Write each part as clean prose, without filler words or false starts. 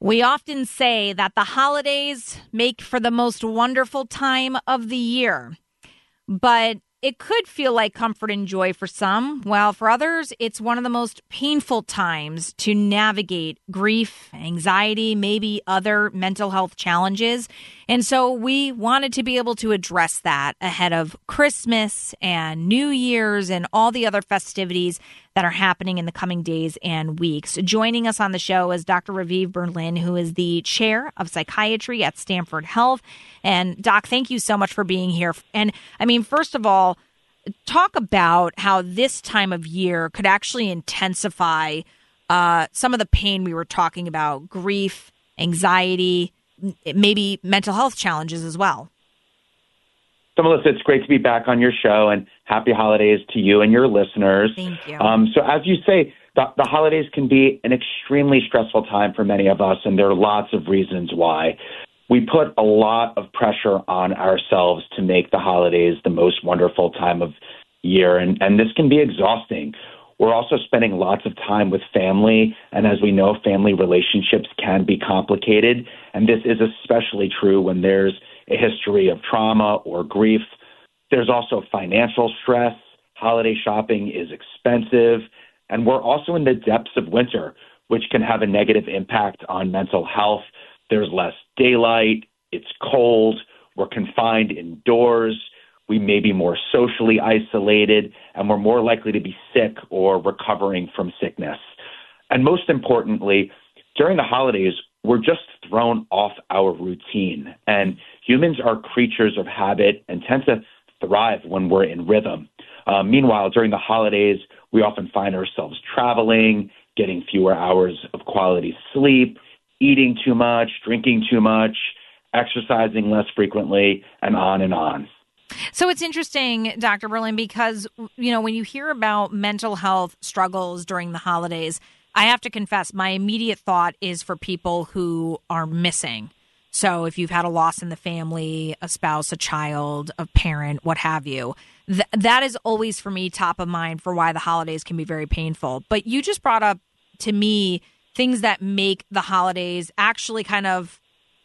We often say that the holidays make for the most wonderful time of the year, but it could feel like comfort and joy for some, while for others, it's one of the most painful times to navigate grief, anxiety, maybe other mental health challenges. And so we wanted to be able to address that ahead of Christmas and New Year's and all the other festivities that are happening in the coming days and weeks. Joining us on the show is Dr. Raviv Berlin, who is the chair of psychiatry at Stanford Health. And Doc, thank you so much for being here. And I mean, first of all, talk about how this time of year could actually intensify some of the pain we were talking about, grief, anxiety, maybe mental health challenges as well. So, Melissa, it's great to be back on your show, and happy holidays to you and your listeners. Thank you. So as you say, the holidays can be an extremely stressful time for many of us, and there are lots of reasons why. We put a lot of pressure on ourselves to make the holidays the most wonderful time of year, and this can be exhausting. We're also spending lots of time with family, and as we know, family relationships can be complicated, and this is especially true when there's a history of trauma or grief. There's also financial stress. Holiday shopping is expensive, and we're also in the depths of winter, which can have a negative impact on mental health. There's less daylight, it's cold, we're confined indoors, we may be more socially isolated, and we're more likely to be sick or recovering from sickness. And most importantly, during the holidays, we're just thrown off our routine. And humans are creatures of habit and tend to thrive when we're in rhythm. Meanwhile, during the holidays, we often find ourselves traveling, getting fewer hours of quality sleep, eating too much, drinking too much, exercising less frequently, and on and on. So it's interesting, Dr. Berlin, because, you know, when you hear about mental health struggles during the holidays, I have to confess, my immediate thought is for people who are missing. So if you've had a loss in the family, a spouse, a child, a parent, what have you, that is always for me top of mind for why the holidays can be very painful. But you just brought up to me things that make the holidays actually kind of,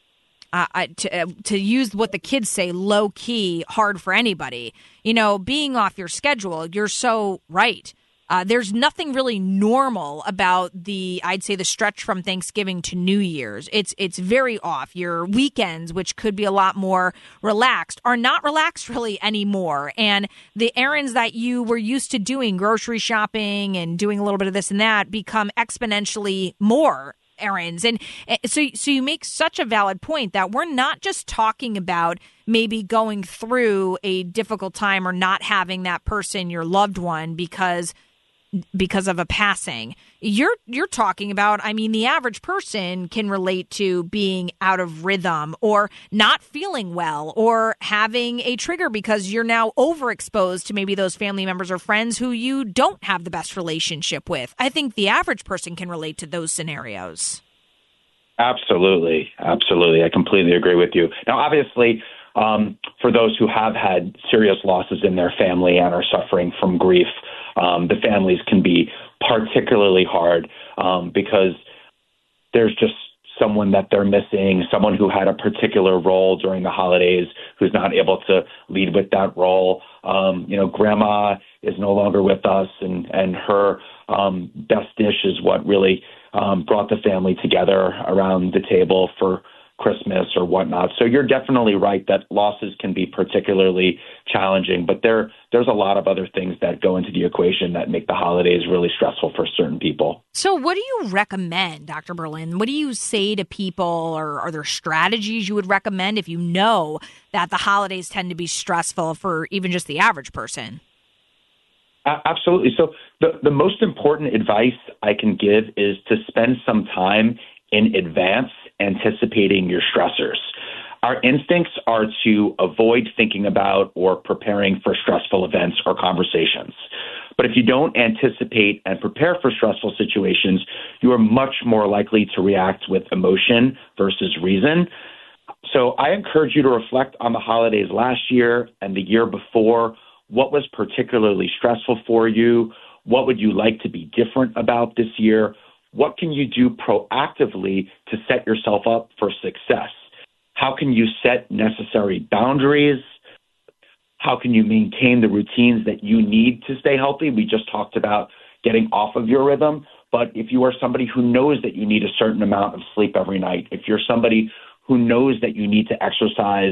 to use what the kids say, low key, hard for anybody. You know, being off your schedule, you're so right. There's nothing really normal about I'd say the stretch from Thanksgiving to New Year's. It's very off. Your weekends, which could be a lot more relaxed, are not relaxed really anymore. And the errands that you were used to doing, grocery shopping and doing a little bit of this and that, become exponentially more errands. And so you make such a valid point that we're not just talking about maybe going through a difficult time or not having that person, your loved one, because of a passing. You're talking about, I mean, the average person can relate to being out of rhythm or not feeling well or having a trigger because you're now overexposed to maybe those family members or friends who you don't have the best relationship with. I think the average person can relate to those scenarios. Absolutely. Absolutely. I completely agree with you. Now, obviously, for those who have had serious losses in their family and are suffering from grief, the families can be particularly hard because there's just someone that they're missing, someone who had a particular role during the holidays who's not able to lead with that role. Grandma is no longer with us, and her best dish is what really brought the family together around the table for Christmas or whatnot. So you're definitely right that losses can be particularly challenging, but there's a lot of other things that go into the equation that make the holidays really stressful for certain people. So what do you recommend, Dr. Berlin? What do you say to people, or are there strategies you would recommend if you know that the holidays tend to be stressful for even just the average person? Absolutely. So the most important advice I can give is to spend some time in advance anticipating your stressors. Our instincts are to avoid thinking about or preparing for stressful events or conversations. But if you don't anticipate and prepare for stressful situations, you are much more likely to react with emotion versus reason. So I encourage you to reflect on the holidays last year and the year before. What was particularly stressful for you? What would you like to be different about this year? what can you do proactively to set yourself up for success? How can you set necessary boundaries? How can you maintain the routines that you need to stay healthy? We just talked about getting off of your rhythm. But if you are somebody who knows that you need a certain amount of sleep every night, if you're somebody who knows that you need to exercise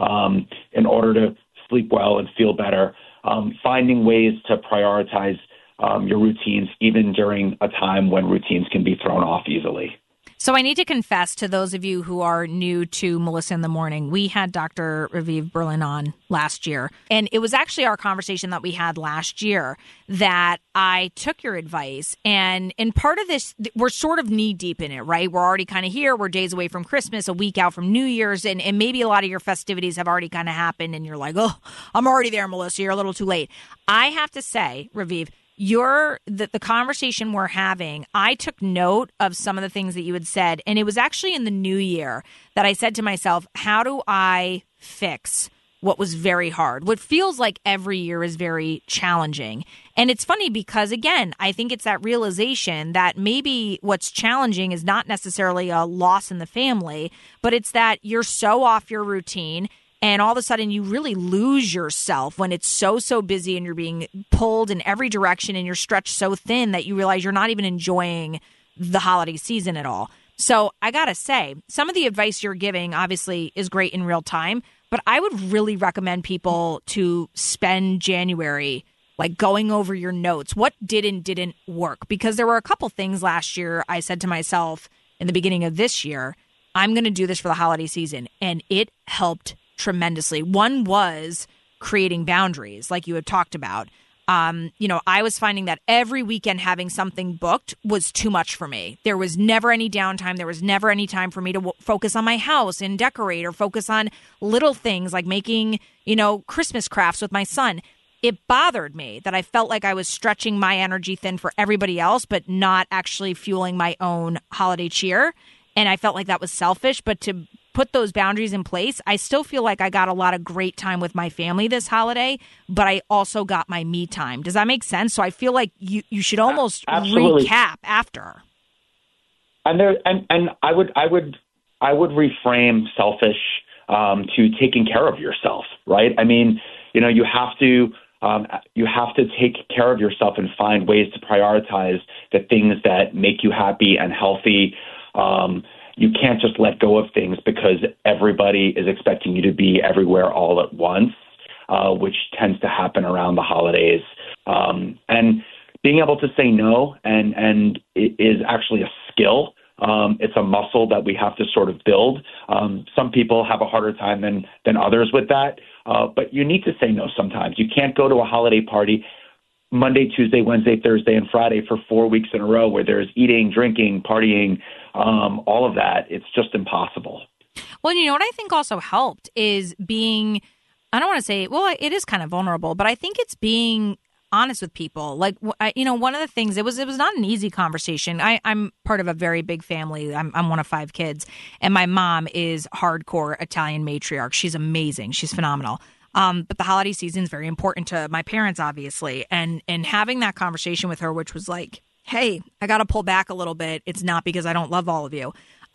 in order to sleep well and feel better, finding ways to prioritize your routines even during a time when routines can be thrown off easily. So I need to confess to those of you who are new to Melissa in the Morning, we had Dr. Raviv Berlin on last year, and it was actually our conversation that we had last year that I took your advice, and part of this, we're sort of knee deep in it, right? We're already kind of here. We're days away from Christmas, a week out from New Year's, and maybe a lot of your festivities have already kind of happened, and you're like, oh, I'm already there, Melissa. You're a little too late. I have to say, Raviv, the conversation we're having, I took note of some of the things that you had said, and it was actually in the new year that I said to myself, how do I fix what was very hard? What feels like every year is very challenging. And it's funny because, again, I think it's that realization that maybe what's challenging is not necessarily a loss in the family, but it's that you're so off your routine. And all of a sudden, you really lose yourself when it's so busy and you're being pulled in every direction and you're stretched so thin that you realize you're not even enjoying the holiday season at all. So I got to say, some of the advice you're giving obviously is great in real time, but I would really recommend people to spend January like going over your notes. What did and didn't work? Because there were a couple things last year I said to myself in the beginning of this year, I'm going to do this for the holiday season. And it helped tremendously. One was creating boundaries, like you had talked about. I was finding that every weekend having something booked was too much for me. There was never any downtime. There was never any time for me to focus on my house and decorate or focus on little things like making, Christmas crafts with my son. It bothered me that I felt like I was stretching my energy thin for everybody else, but not actually fueling my own holiday cheer. And I felt like that was selfish, but to put those boundaries in place, I still feel like I got a lot of great time with my family this holiday, but I also got my me time. Does that make sense? So I feel like you should almost Absolutely. recap after. And I would reframe selfish to taking care of yourself, right? I mean, you have to take care of yourself and find ways to prioritize the things that make you happy and healthy. You can't just let go of things because everybody is expecting you to be everywhere all at once, which tends to happen around the holidays. And being able to say no and it is actually a skill. It's a muscle that we have to sort of build. Some people have a harder time than others with that, but you need to say no sometimes. You can't go to a holiday party Monday, Tuesday, Wednesday, Thursday, and Friday for 4 weeks in a row where there's eating, drinking, partying, all of that. It's just impossible. Well, what I think also helped is being, I don't want to say, well, it is kind of vulnerable, but I think it's being honest with people. Like, one of the things, it was not an easy conversation. I'm part of a very big family. I'm one of 5 kids, and my mom is hardcore Italian matriarch. She's amazing. She's phenomenal. But the holiday season is very important to my parents, obviously. And having that conversation with her, which was like, hey, I got to pull back a little bit. It's not because I don't love all of you.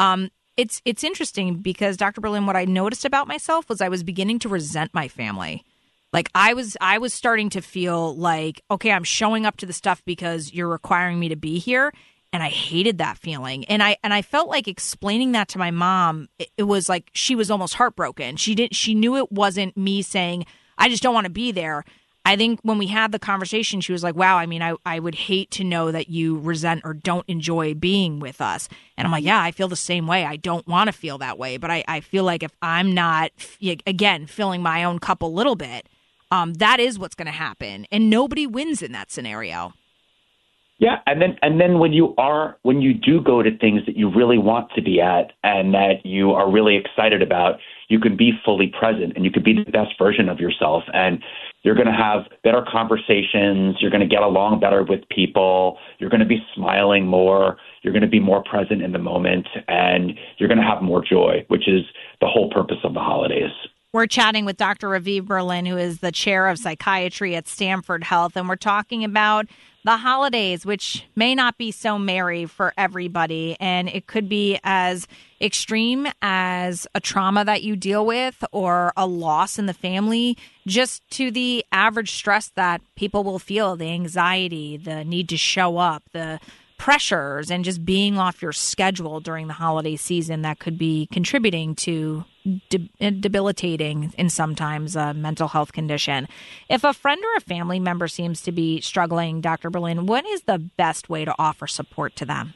It's interesting because, Dr. Berlin, what I noticed about myself was I was beginning to resent my family. Like I was starting to feel like, okay, I'm showing up to the stuff because you're requiring me to be here. And I hated that feeling. And I felt like explaining that to my mom, it was like she was almost heartbroken. She knew it wasn't me saying, I just don't want to be there. I think when we had the conversation, she was like, wow, I mean, I would hate to know that you resent or don't enjoy being with us. And I'm like, yeah, I feel the same way. I don't want to feel that way. But I feel like if I'm not, again, filling my own cup a little bit, that is what's going to happen. And nobody wins in that scenario. Yeah, and then when you do go to things that you really want to be at and that you are really excited about, you can be fully present and you can be the best version of yourself. And you're going to have better conversations. You're going to get along better with people. You're going to be smiling more. You're going to be more present in the moment, and you're going to have more joy, which is the whole purpose of the holidays. We're chatting with Dr. Raviv Berlin, who is the chair of psychiatry at Stanford Health, and we're talking about The holidays, which may not be so merry for everybody, and it could be as extreme as a trauma that you deal with or a loss in the family, just to the average stress that people will feel, the anxiety, the need to show up, the pressures, and just being off your schedule during the holiday season that could be contributing to debilitating and sometimes a mental health condition. If a friend or a family member seems to be struggling, Dr. Berlin, what is the best way to offer support to them?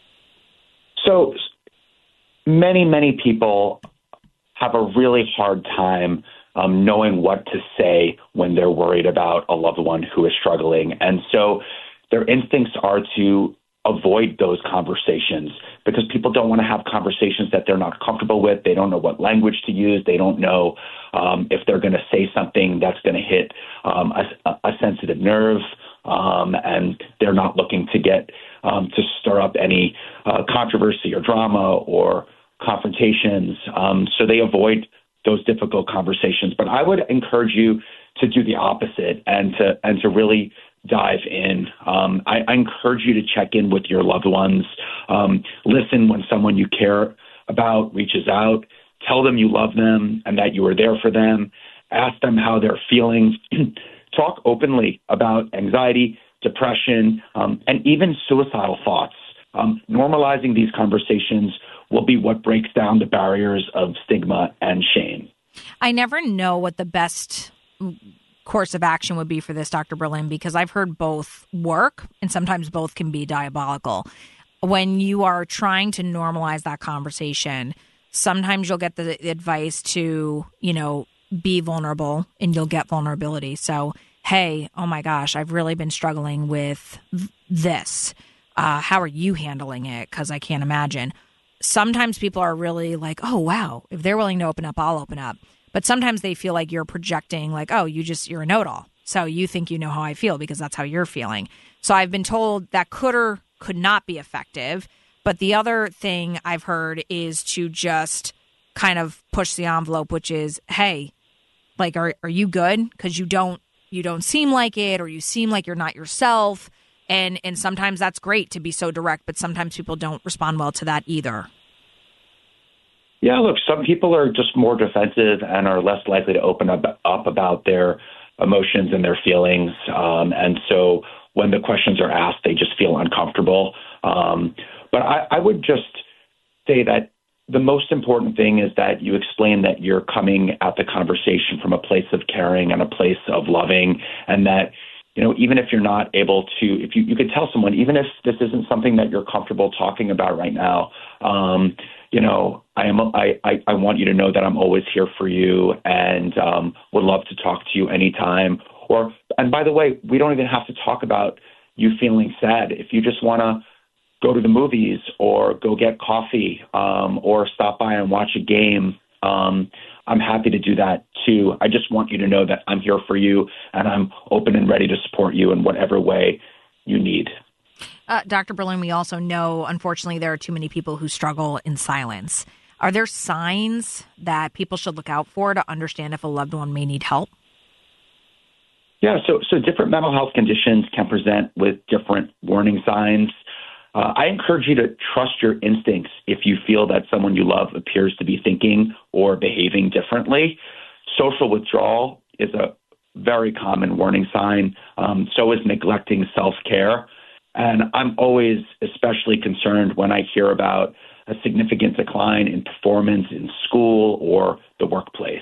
So many people have a really hard time knowing what to say when they're worried about a loved one who is struggling. And so their instincts are to avoid those conversations because people don't want to have conversations that they're not comfortable with. They don't know what language to use. They don't know if they're going to say something that's going to hit a sensitive nerve, and they're not looking to get to stir up any controversy or drama or confrontations. So they avoid those difficult conversations. But I would encourage you to do the opposite and to really dive in. I encourage you to check in with your loved ones. Listen when someone you care about reaches out. Tell them you love them and that you are there for them. Ask them how they're feeling. Talk openly about anxiety, depression, and even suicidal thoughts. Normalizing these conversations will be what breaks down the barriers of stigma and shame. I never know what the best course of action would be for this, Dr. Berlin, because I've heard both work and sometimes both can be diabolical. When you are trying to normalize that conversation, sometimes you'll get the advice to, be vulnerable and you'll get vulnerability. So, hey, oh my gosh, I've really been struggling with this. How are you handling it? Because I can't imagine. Sometimes people are really like, oh, wow, if they're willing to open up, I'll open up. But sometimes they feel like you're projecting like, oh, you're a know-it-all. So you think you know how I feel because that's how you're feeling. So I've been told that could or could not be effective. But the other thing I've heard is to just kind of push the envelope, which is, hey, like, are you good? Because you don't seem like it, or you seem like you're not yourself. And sometimes that's great to be so direct, but sometimes people don't respond well to that either. Yeah, look, some people are just more defensive and are less likely to open up about their emotions and their feelings. And so when the questions are asked, they just feel uncomfortable. But I would just say that the most important thing is that you explain that you're coming at the conversation from a place of caring and a place of loving, and that, even if you're not able to, if you could tell someone, even if this isn't something that you're comfortable talking about right now, I want you to know that I'm always here for you and would love to talk to you anytime. And by the way, we don't even have to talk about you feeling sad. If you just want to go to the movies or go get coffee or stop by and watch a game, I'm happy to do that too. I just want you to know that I'm here for you and I'm open and ready to support you in whatever way you need. Dr. Berlin, we also know, unfortunately, there are too many people who struggle in silence. Are there signs that people should look out for to understand if a loved one may need help? Yeah, so different mental health conditions can present with different warning signs. I encourage you to trust your instincts if you feel that someone you love appears to be thinking or behaving differently. Social withdrawal is a very common warning sign. So is neglecting self-care. And I'm always especially concerned when I hear about a significant decline in performance in school or the workplace.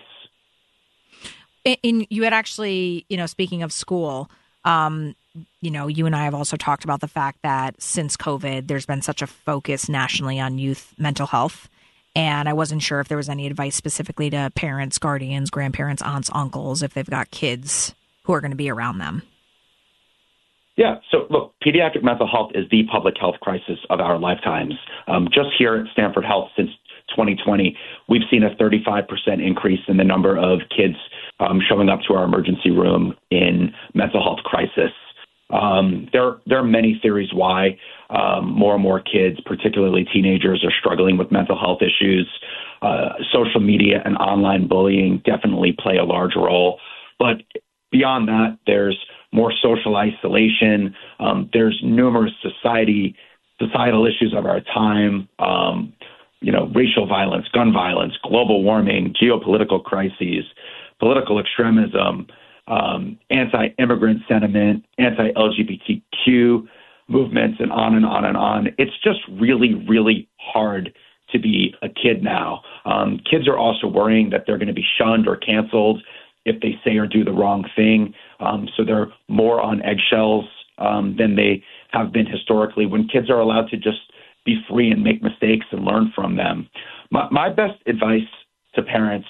You had actually, speaking of school, you and I have also talked about the fact that since COVID, there's been such a focus nationally on youth mental health. And I wasn't sure if there was any advice specifically to parents, guardians, grandparents, aunts, uncles, if they've got kids who are going to be around them. Yeah. So look, pediatric mental health is the public health crisis of our lifetimes. Just here at Stanford Health since 2020, we've seen a 35% increase in the number of kids showing up to our emergency room in mental health crisis. There are many theories why more and more kids, particularly teenagers, are struggling with mental health issues. Social media and online bullying definitely play a large role. But beyond that, there's more social isolation. There's numerous societal issues of our time, racial violence, gun violence, global warming, geopolitical crises, political extremism, anti-immigrant sentiment, anti-LGBTQ movements, and on and on and on. It's just really, really hard to be a kid now. Kids are also worrying that they're going to be shunned or canceled if they say or do the wrong thing. So they're more on eggshells than they have been historically, when kids are allowed to just be free and make mistakes and learn from them. My best advice to parents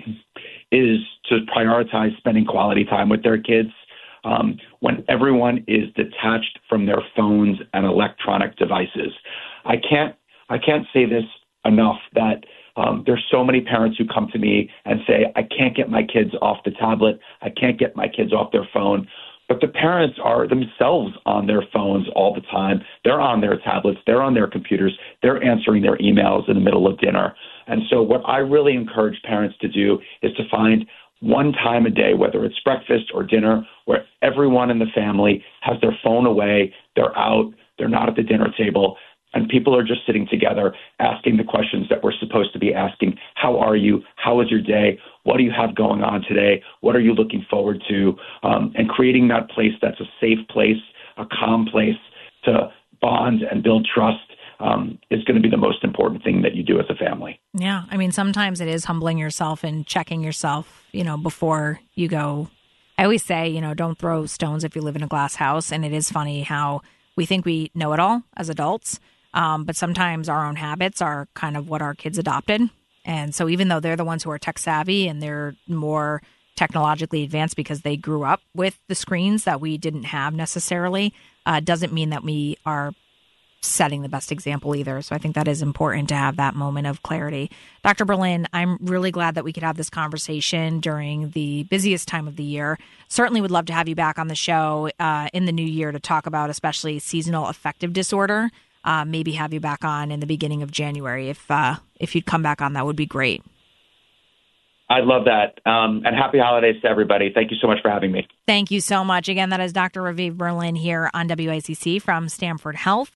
is to prioritize spending quality time with their kids. When everyone is detached from their phones and electronic devices. I can't say this enough, that there's so many parents who come to me and say, I can't get my kids off the tablet, I can't get my kids off their phone. But the parents are themselves on their phones all the time. They're on their tablets, they're on their computers, they're answering their emails in the middle of dinner. And so what I really encourage parents to do is to find one time a day, whether it's breakfast or dinner, where everyone in the family has their phone away, they're out, they're not at the dinner table, and people are just sitting together asking the questions that we're supposed to be asking. How are you? How was your day? What do you have going on today? What are you looking forward to? And creating that place that's a safe place, a calm place to bond and build trust is going to be the most important thing that you do as a family. Yeah. I mean, sometimes it is humbling yourself and checking yourself, before you go. I always say, don't throw stones if you live in a glass house. And it is funny how we think we know it all as adults. But sometimes our own habits are kind of what our kids adopted. And so even though they're the ones who are tech savvy and they're more technologically advanced because they grew up with the screens that we didn't have necessarily, doesn't mean that we are setting the best example either. So I think that is important to have that moment of clarity. Dr. Berlin, I'm really glad that we could have this conversation during the busiest time of the year. Certainly would love to have you back on the show in the new year to talk about especially seasonal affective disorder. Maybe have you back on in the beginning of January. If you'd come back on, that would be great. I'd love that. And happy holidays to everybody. Thank you so much for having me. Thank you so much. Again, that is Dr. Raviv Berlin here on WICC from Stanford Health.